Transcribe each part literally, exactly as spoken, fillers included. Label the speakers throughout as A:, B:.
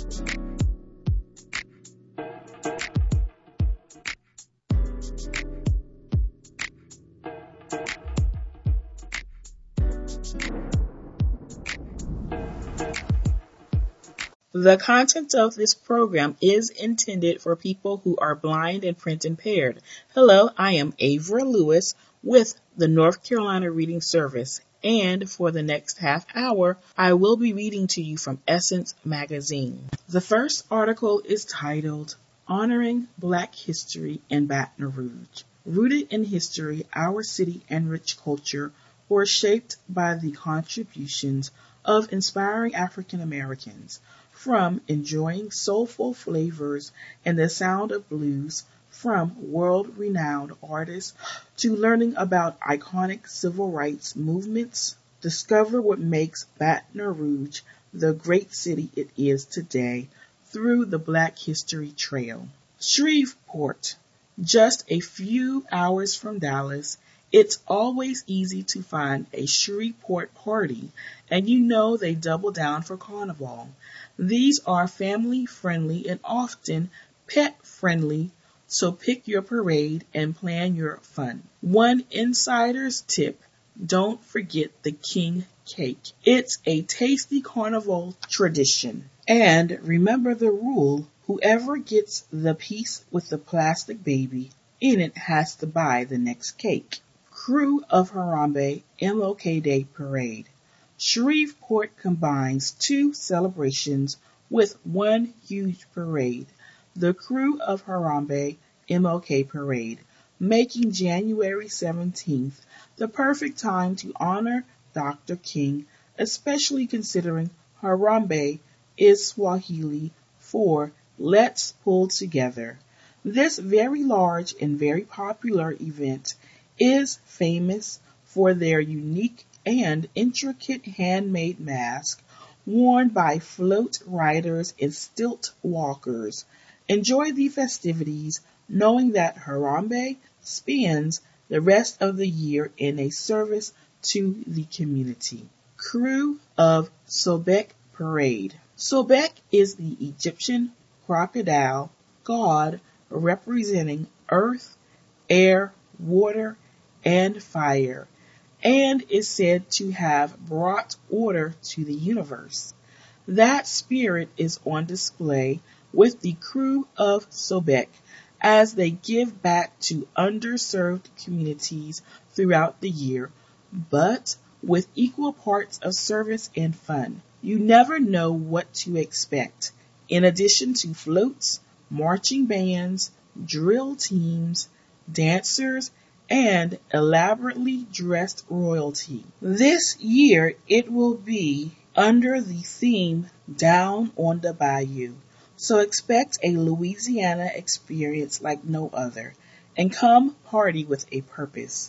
A: The content of this program is intended for people who are blind and print impaired. Hello, I am Avra Lewis with the North Carolina Reading Service, and for the next half hour, I will be reading to you from Essence Magazine. The first article is titled, Honoring Black History in Baton Rouge. Rooted in history, our city and rich culture were shaped by the contributions of inspiring African Americans. From enjoying soulful flavors and the sound of blues from world-renowned artists to learning about iconic civil rights movements, discover what makes Baton Rouge the great city it is today through the Black History Trail. Shreveport, just a few hours from Dallas. It's always easy to find a Shreveport party, and you know they double down for Carnival. These are family-friendly and often pet-friendly, so pick your parade and plan your fun. One insider's tip, don't forget the king cake. It's a tasty Carnival tradition. And remember the rule, whoever gets the piece with the plastic baby in it has to buy the next cake. Crew of Harambe M L K Day Parade. Shreveport combines two celebrations with one huge parade, the Crew of Harambe M L K Parade, making January seventeenth the perfect time to honor Doctor King, especially considering Harambe is Swahili for Let's Pull Together. This very large and very popular event is famous for their unique and intricate handmade mask worn by float riders and stilt walkers. Enjoy the festivities knowing that Harambe spends the rest of the year in a service to the community. Crew of Sobek Parade. Sobek is the Egyptian crocodile god representing earth, air, water, and fire, and is said to have brought order to the universe. That spirit is on display with the Crew of Sobek as they give back to underserved communities throughout the year, but with equal parts of service and fun. You never know what to expect. In addition to floats, marching bands, drill teams, dancers, and elaborately dressed royalty. This year it will be under the theme Down on the Bayou, so expect a Louisiana experience like no other, and come party with a purpose.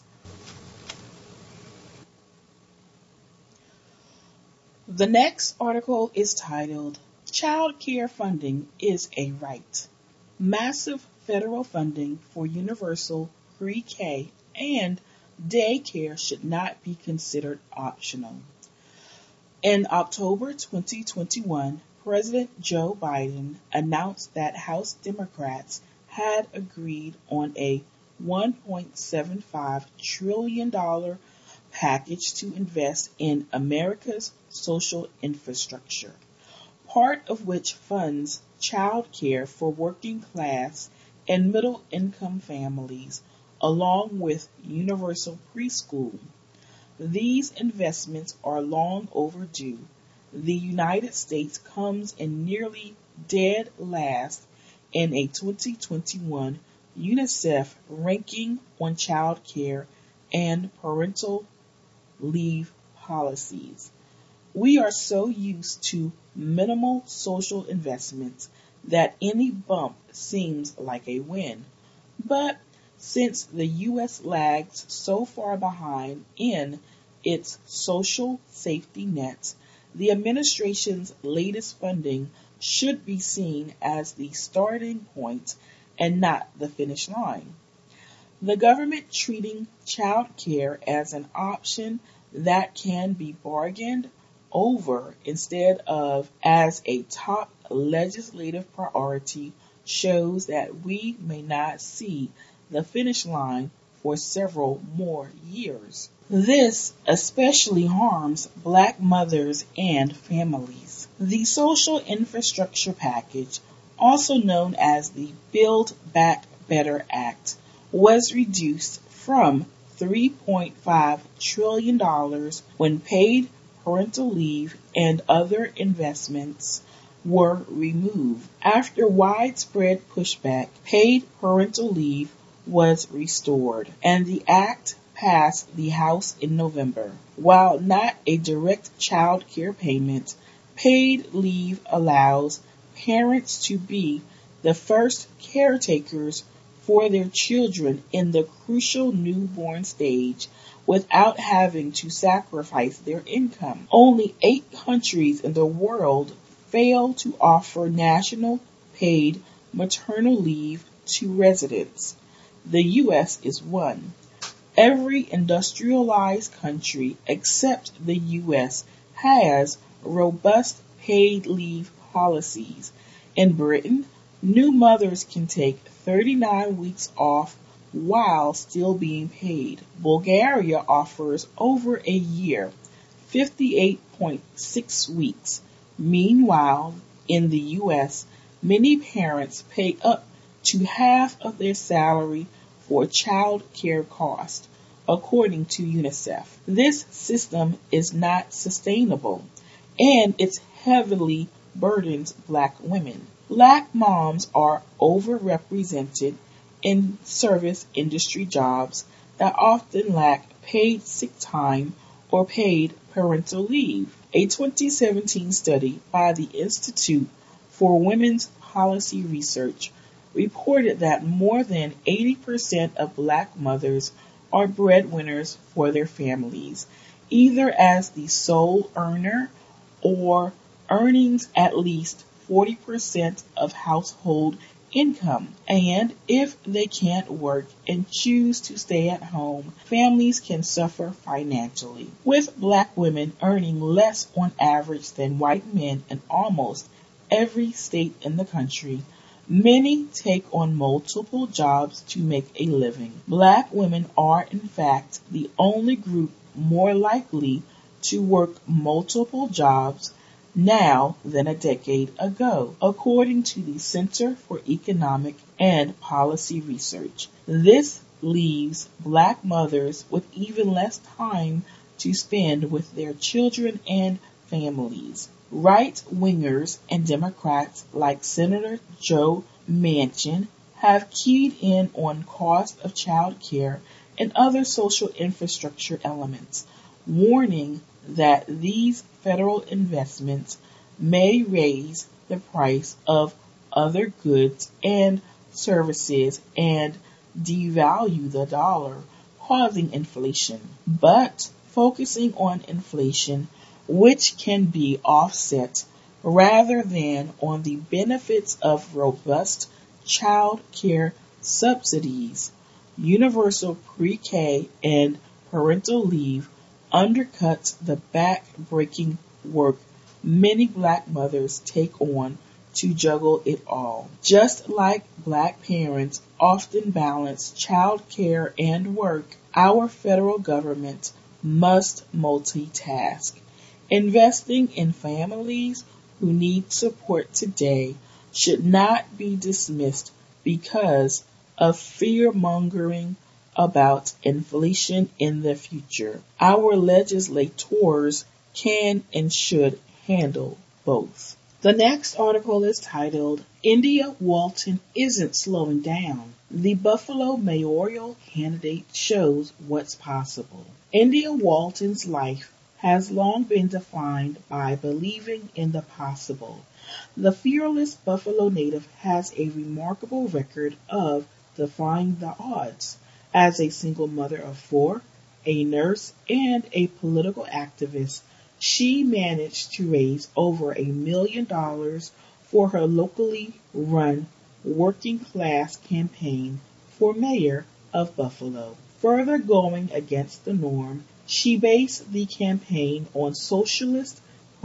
A: The next article is titled, Child Care Funding is a Right. Massive federal funding for universal pre-K and daycare should not be considered optional. In October twenty twenty-one, President Joe Biden announced that House Democrats had agreed on a one point seven five trillion dollars package to invest in America's social infrastructure, part of which funds child care for working class and middle income families, along with universal preschool. These investments are long overdue. The United States comes in nearly dead last in a twenty twenty-one UNICEF ranking on child care and parental leave policies. We are so used to minimal social investments that any bump seems like a win. But since the U S lags so far behind in its social safety nets, the administration's latest funding should be seen as the starting point and not the finish line. The government treating child care as an option that can be bargained over instead of as a top legislative priority shows that we may not see the finish line for several more years. This especially harms Black mothers and families. The Social Infrastructure Package, also known as the Build Back Better Act, was reduced from three point five trillion dollars when paid parental leave and other investments were removed. After widespread pushback, paid parental leave was restored, and the act passed the House in November. While not a direct child care payment, paid leave allows parents to be the first caretakers for their children in the crucial newborn stage without having to sacrifice their income. Only eight countries in the world fail to offer national paid maternal leave to residents. The U S is one. Every industrialized country except the U S has robust paid leave policies. In Britain, new mothers can take thirty-nine weeks off while still being paid. Bulgaria offers over a year, fifty-eight point six weeks. Meanwhile, in the U S, many parents pay up to half of their salary for child care costs, according to UNICEF. This system is not sustainable, and it heavily burdens Black women. Black moms are overrepresented in service industry jobs that often lack paid sick time or paid parental leave. A twenty seventeen study by the Institute for Women's Policy Research reported that more than eighty percent of Black mothers are breadwinners for their families, either as the sole earner or earnings at least forty percent of household income. And if they can't work and choose to stay at home, families can suffer financially. With Black women earning less on average than white men in almost every state in the country, many take on multiple jobs to make a living. Black women are, in fact, the only group more likely to work multiple jobs now than a decade ago, according to the Center for Economic and Policy Research. This leaves Black mothers with even less time to spend with their children and families. Right-wingers and Democrats like Senator Joe Manchin have keyed in on cost of child care and other social infrastructure elements, warning that these federal investments may raise the price of other goods and services and devalue the dollar, causing inflation. But focusing on inflation, which can be offset rather than on the benefits of robust child care subsidies, universal pre-K and parental leave undercuts the back-breaking work many Black mothers take on to juggle it all. Just like Black parents often balance child care and work, our federal government must multitask. Investing in families who need support today should not be dismissed because of fear-mongering about inflation in the future. Our legislators can and should handle both. The next article is titled, India Walton Isn't Slowing Down. The Buffalo mayoral candidate shows what's possible. India Walton's life has long been defined by believing in the possible. The fearless Buffalo native has a remarkable record of defying the odds. As a single mother of four, a nurse, and a political activist, she managed to raise over a million dollars for her locally run working class campaign for mayor of Buffalo. Further going against the norm, she based the campaign on socialist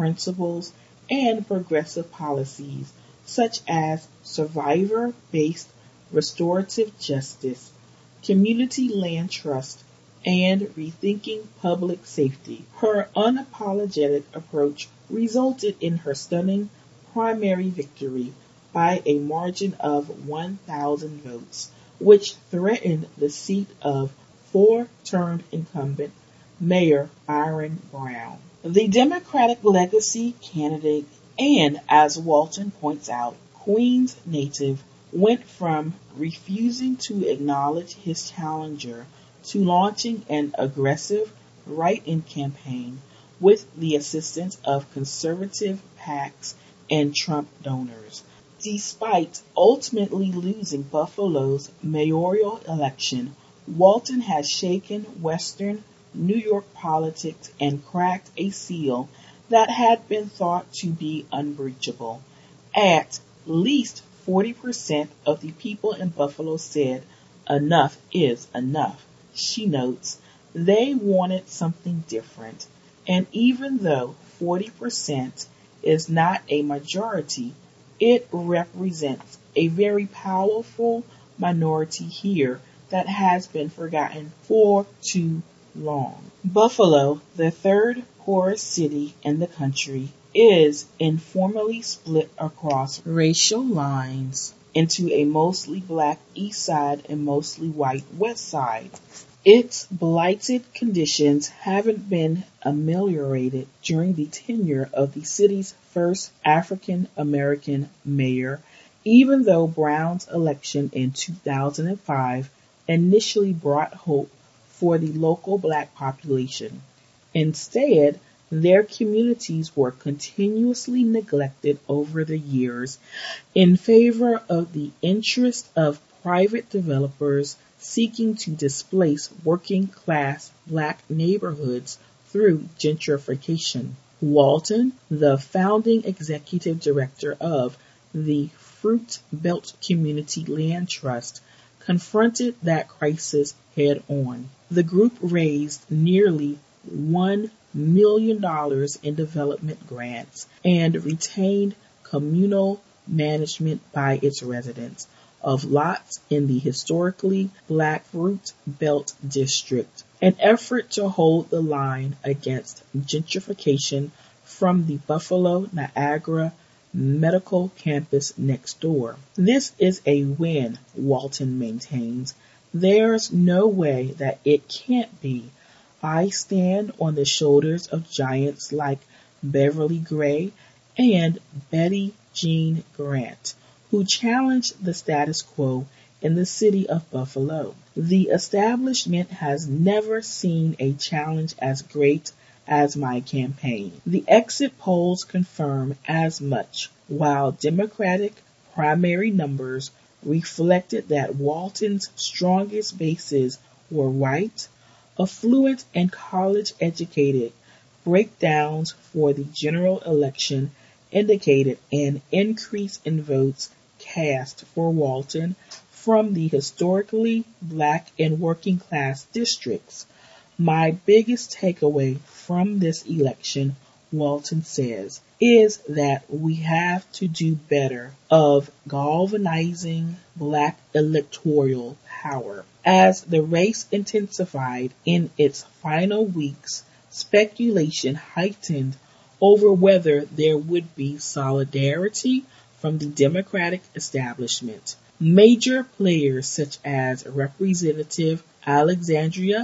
A: principles and progressive policies such as survivor-based restorative justice, community land trust, and rethinking public safety. Her unapologetic approach resulted in her stunning primary victory by a margin of one thousand votes, which threatened the seat of four-term incumbent Mayor Byron Brown. The Democratic legacy candidate, and as Walton points out, Queens native, went from refusing to acknowledge his challenger to launching an aggressive write-in campaign with the assistance of conservative PACs and Trump donors. Despite ultimately losing Buffalo's mayoral election, Walton has shaken Western New York politics and cracked a seal that had been thought to be unbreachable. At least forty percent of the people in Buffalo said, "Enough is enough," she notes. They wanted something different. And even though forty percent is not a majority, it represents a very powerful minority here that has been forgotten for too long. Buffalo, the third poorest city in the country, is informally split across racial lines into a mostly black east side and mostly white west side. Its blighted conditions haven't been ameliorated during the tenure of the city's first African American mayor, even though Brown's election in two thousand five initially brought hope for the local black population. Instead, their communities were continuously neglected over the years in favor of the interest of private developers seeking to displace working-class black neighborhoods through gentrification. Walton, the founding executive director of the Fruit Belt Community Land Trust, confronted that crisis head-on. The group raised nearly one million dollars in development grants and retained communal management by its residents of lots in the historically black Fruit Belt District, an effort to hold the line against gentrification from the Buffalo Niagara Medical Campus next door. This is a win, Walton maintains. There's no way that it can't be. I stand on the shoulders of giants like Beverly Gray and Betty Jean Grant, who challenged the status quo in the city of Buffalo. The establishment has never seen a challenge as great as my campaign. The exit polls confirm as much, while Democratic primary numbers reflected that Walton's strongest bases were white, affluent, and college-educated. Breakdowns for the general election indicated an increase in votes cast for Walton from the historically black and working class districts. My biggest takeaway from this election, Walton says, is that we have to do better of galvanizing black electoral power. As the race intensified in its final weeks, speculation heightened over whether there would be solidarity from the Democratic establishment. Major players such as Representative Alexandria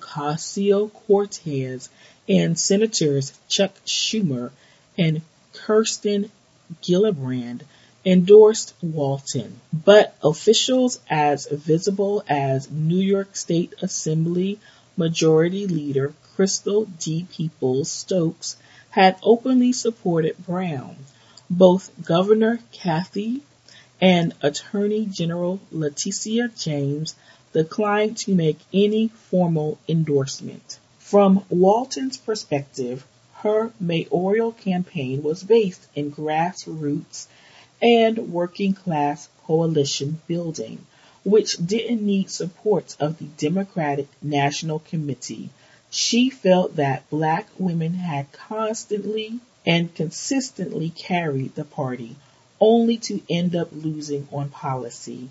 A: Ocasio-Cortez and Senators Chuck Schumer and Kirsten Gillibrand endorsed Walton, but officials as visible as New York State Assembly Majority Leader Crystal D. Peoples-Stokes had openly supported Brown. Both Governor Kathy and Attorney General Letitia James declined to make any formal endorsement. From Walton's perspective, her mayoral campaign was based in grassroots and working-class coalition building, which didn't need support of the Democratic National Committee. She felt that black women had constantly and consistently carried the party, only to end up losing on policy.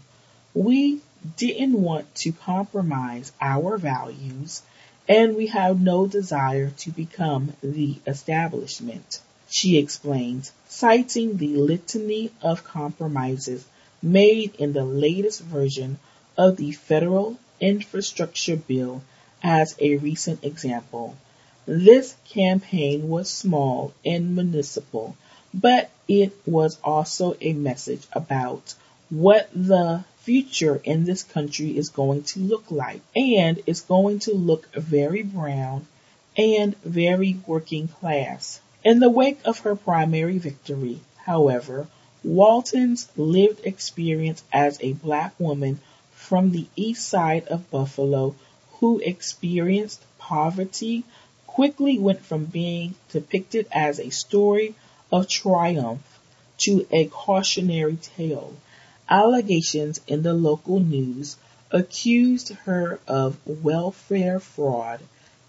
A: We didn't want to compromise our values, and we have no desire to become the establishment, she explains, citing the litany of compromises made in the latest version of the federal infrastructure bill as a recent example. This campaign was small and municipal, but it was also a message about what the future in this country is going to look like. And it's going to look very brown and very working class. In the wake of her primary victory, however, Walton's lived experience as a black woman from the east side of Buffalo who experienced poverty quickly went from being depicted as a story of triumph to a cautionary tale. Allegations in the local news accused her of welfare fraud,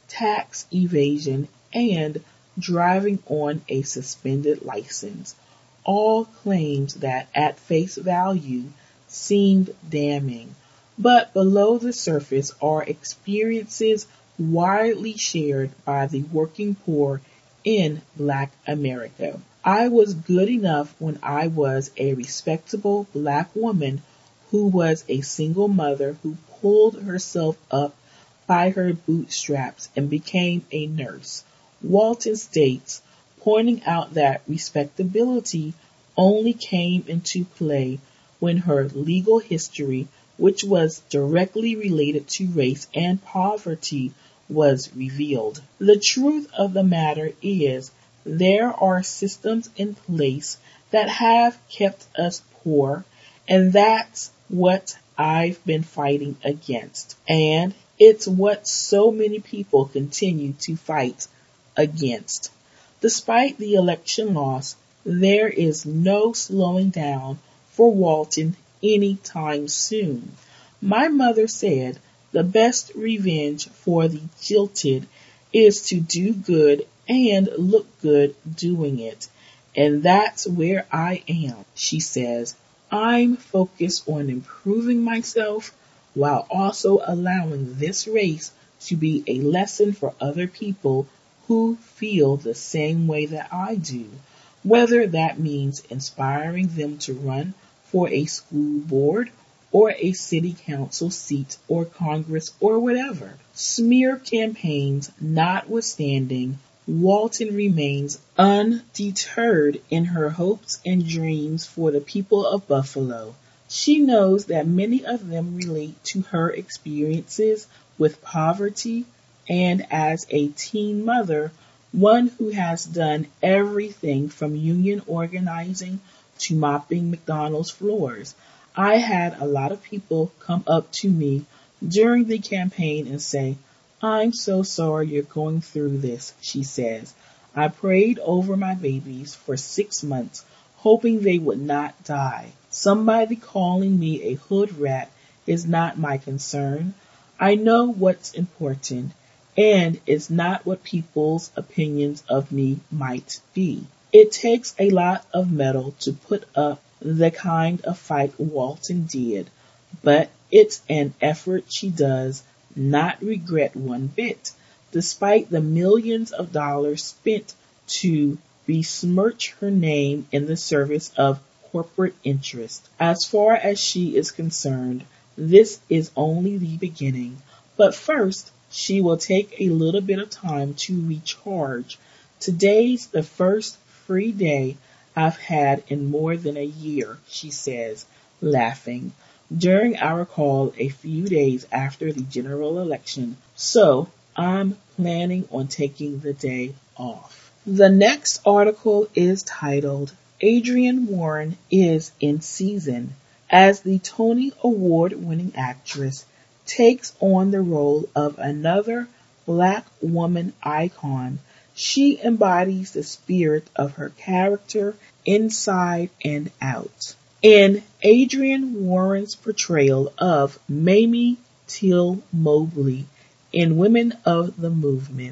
A: tax evasion, and driving on a suspended license, all claims that at face value seemed damning. But below the surface are experiences widely shared by the working poor in Black America. I was good enough when I was a respectable black woman who was a single mother who pulled herself up by her bootstraps and became a nurse, Walton states, pointing out that respectability only came into play when her legal history, which was directly related to race and poverty, was revealed. The truth of the matter is there are systems in place that have kept us poor, and that's what I've been fighting against. And it's what so many people continue to fight against. Despite the election loss, there is no slowing down for Walton anytime soon. My mother said the best revenge for the jilted is to do good and look good doing it. And that's where I am, she says. I'm focused on improving myself while also allowing this race to be a lesson for other people who feel the same way that I do, whether that means inspiring them to run for a school board or a city council seat or Congress or whatever. Smear campaigns notwithstanding, Walton remains undeterred in her hopes and dreams for the people of Buffalo. She knows that many of them relate to her experiences with poverty, and as a teen mother, one who has done everything from union organizing to mopping McDonald's floors. I had a lot of people come up to me during the campaign and say, "I'm so sorry you're going through this," she says. "I prayed over my babies for six months, hoping they would not die. Somebody calling me a hood rat is not my concern. I know what's important, and it's not what people's opinions of me might be." It takes a lot of metal to put up the kind of fight Walton did, but it's an effort she does not regret one bit, despite the millions of dollars spent to besmirch her name in the service of corporate interest. As far as she is concerned, this is only the beginning, but first she will take a little bit of time to recharge. Today's the first free day I've had in more than a year, she says, laughing, during our call a few days after the general election, so I'm planning on taking the day off. The next article is titled, Adrienne Warren is in season, as the Tony Award-winning actress takes on the role of another Black woman icon. She embodies the spirit of her character inside and out. In Adrienne Warren's portrayal of Mamie Till Mobley in Women of the Movement,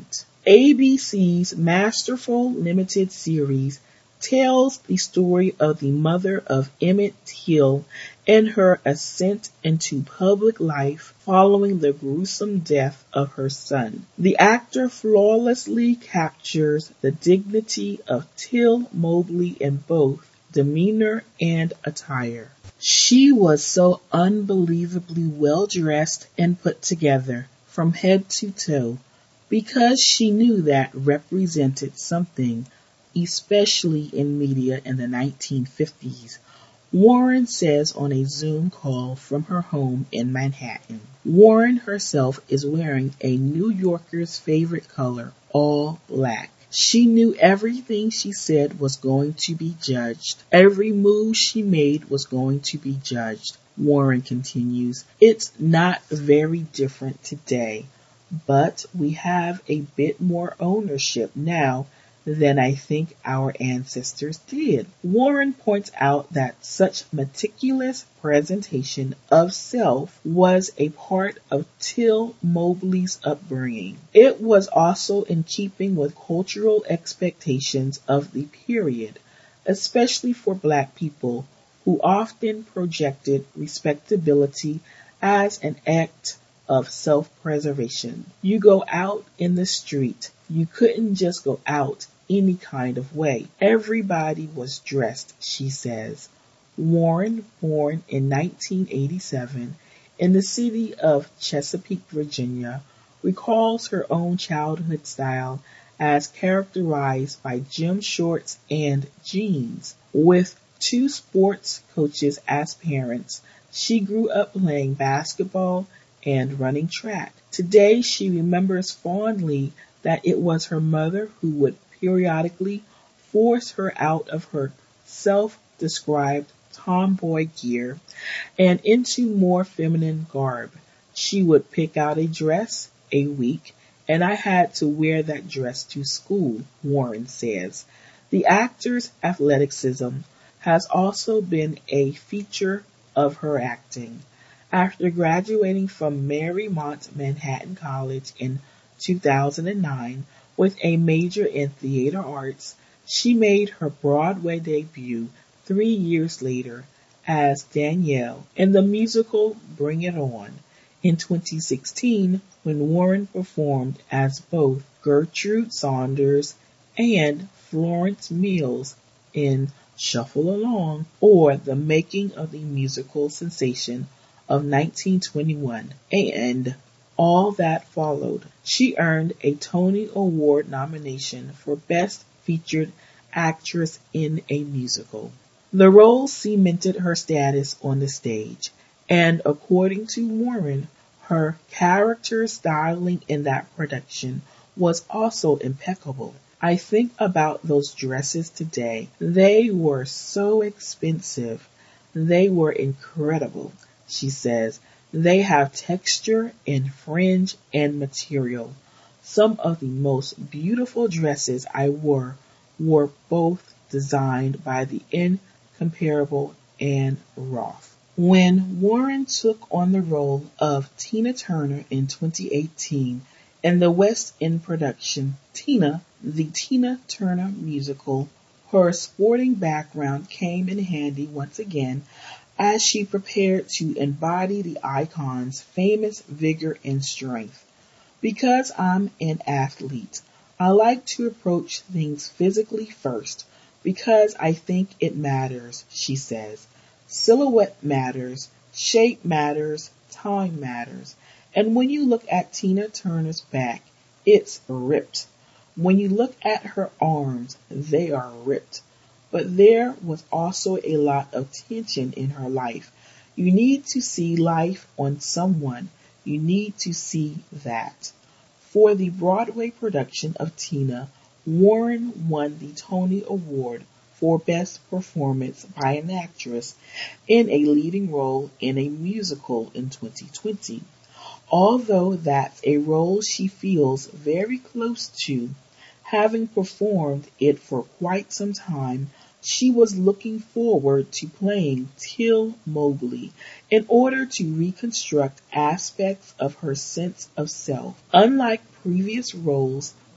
A: A B C's masterful limited series tells the story of the mother of Emmett Till and her ascent into public life following the gruesome death of her son. The actor flawlessly captures the dignity of Till Mobley in both demeanor and attire. She was so unbelievably well dressed and put together from head to toe because she knew that represented something, especially in media in the nineteen fifties. Warren says on a Zoom call from her home in Manhattan. Warren herself is wearing a New Yorker's favorite color, all black. She knew everything she said was going to be judged. Every move she made was going to be judged. Warren continues, it's not very different today, but we have a bit more ownership now than I think our ancestors did. Warren points out that such meticulous presentation of self was a part of Till Mobley's upbringing. It was also in keeping with cultural expectations of the period, especially for Black people, who often projected respectability as an act of self-preservation. You go out in the street, you couldn't just go out any kind of way. Everybody was dressed, she says. Warren, born in nineteen eighty-seven in the city of Chesapeake, Virginia, recalls her own childhood style as characterized by gym shorts and jeans. With two sports coaches as parents, she grew up playing basketball and running track. Today, she remembers fondly that it was her mother who would periodically force her out of her self-described tomboy gear and into more feminine garb. She would pick out a dress a week, and I had to wear that dress to school, Warren says. The actor's athleticism has also been a feature of her acting. After graduating from Marymount Manhattan College in two thousand nine with a major in theater arts, she made her Broadway debut three years later as Danielle in the musical Bring It On. In twenty sixteen, when Warren performed as both Gertrude Saunders and Florence Mills in Shuffle Along, or The Making of the Musical Sensation of nineteen twenty-one, and All That Followed. She earned a Tony Award nomination for Best Featured Actress in a Musical. The role cemented her status on the stage, and according to Warren, her character styling in that production was also impeccable. I think about those dresses today. They were so expensive. They were incredible, she says. They have texture and fringe and material. Some of the most beautiful dresses I wore were both designed by the incomparable Anne Roth. When Warren took on the role of Tina Turner in twenty eighteen in the West End production Tina, the Tina Turner musical, her sporting background came in handy once again as she prepared to embody the icon's famous vigor and strength. Because I'm an athlete, I like to approach things physically first because I think it matters, she says. Silhouette matters, shape matters, time matters. And when you look at Tina Turner's back, it's ripped. When you look at her arms, they are ripped. But there was also a lot of tension in her life. You need to see life on someone. You need to see that. For the Broadway production of Tina, Warren won the Tony Award for Best Performance by an Actress in a Leading Role in a Musical in twenty twenty. Although that's a role she feels very close to, having performed it for quite some time, she was looking forward to playing Till Mobley in order to reconstruct aspects of her sense of self. Unlike previous roles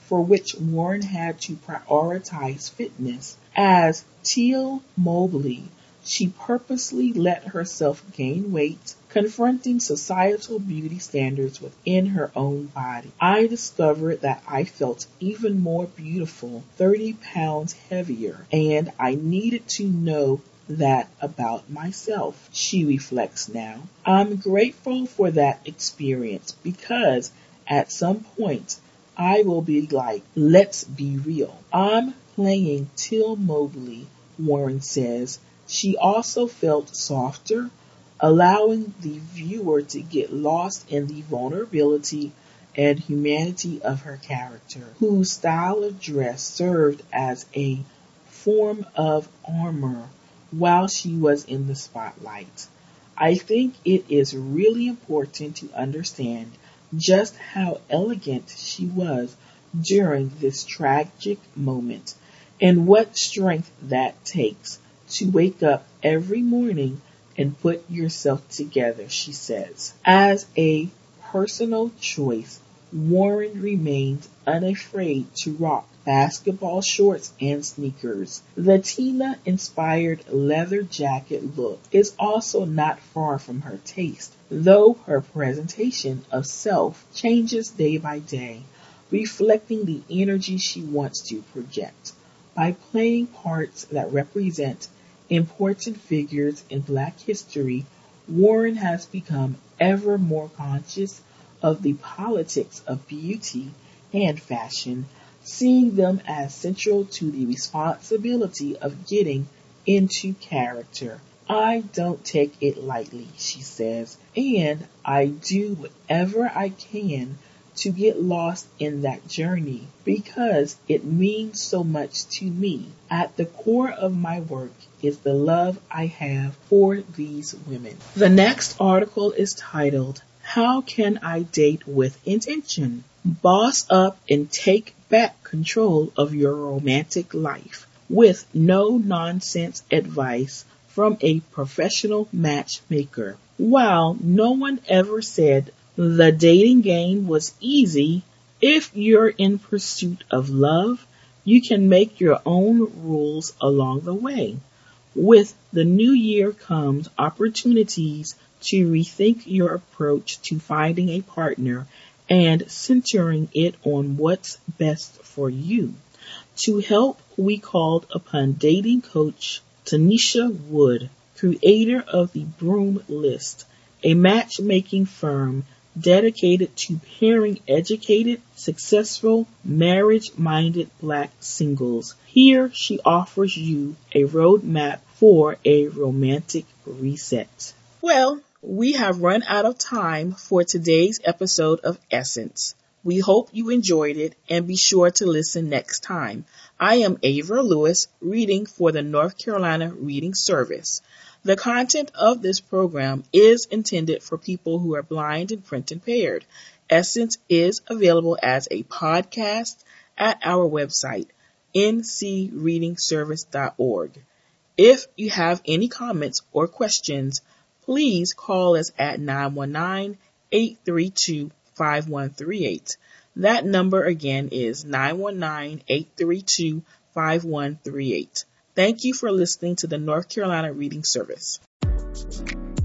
A: for which Warren had to prioritize fitness. As Teal Mobley, she purposely let herself gain weight, confronting societal beauty standards within her own body. I discovered that I felt even more beautiful, thirty pounds heavier, and I needed to know that about myself, she reflects now. I'm grateful for that experience because at some point I will be like, let's be real. I'm playing Teal Mobley, Warren says. She also felt softer, allowing the viewer to get lost in the vulnerability and humanity of her character, whose style of dress served as a form of armor while she was in the spotlight. I think it is really important to understand just how elegant she was during this tragic moment and what strength that takes to wake up every morning and put yourself together, she says. As a personal choice, Warren remains unafraid to rock basketball shorts and sneakers. The Tina-inspired leather jacket look is also not far from her taste, though her presentation of self changes day by day, reflecting the energy she wants to project. By playing parts that represent important figures in Black history, Warren has become ever more conscious of the politics of beauty and fashion, seeing them as central to the responsibility of getting into character. I don't take it lightly, she says, and I do whatever I can to get lost in that journey because it means so much to me. At the core of my work is the love I have for these women. The next article is titled, How Can I Date with Intention? Boss up and take back control of your romantic life with no nonsense advice from a professional matchmaker. While no one ever said the dating game was easy, if you're in pursuit of love, you can make your own rules along the way. With the new year comes opportunities to rethink your approach to finding a partner and centering it on what's best for you. To help, we called upon dating coach Tanisha Wood, creator of the Broom List, a matchmaking firm dedicated to pairing educated, successful, marriage-minded Black singles. Here she offers you a roadmap for a romantic reset. Well, we have run out of time for today's episode of Essence. We hope you enjoyed it and be sure to listen next time. I am Ava Lewis, reading for the North Carolina Reading Service. The content of this program is intended for people who are blind and print impaired. Essence is available as a podcast at our website, n c reading service dot org. If you have any comments or questions, please call us at nine one nine, eight three two, five one three eight. That number again is nine one nine, eight three two, five one three eight. Thank you for listening to the North Carolina Reading Service.